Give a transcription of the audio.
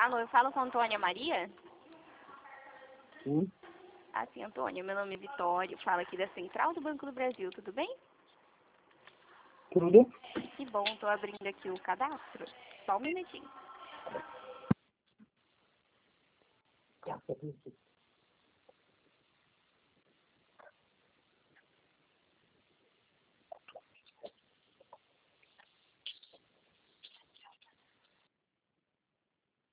Alô, eu falo com a Antônia Maria? Sim, Ah, sim, Antônia, meu nome é Vitória, eu falo aqui da Central do Banco do Brasil, tudo bem? tudo. Que bom, tô abrindo aqui o cadastro. Só um minutinho.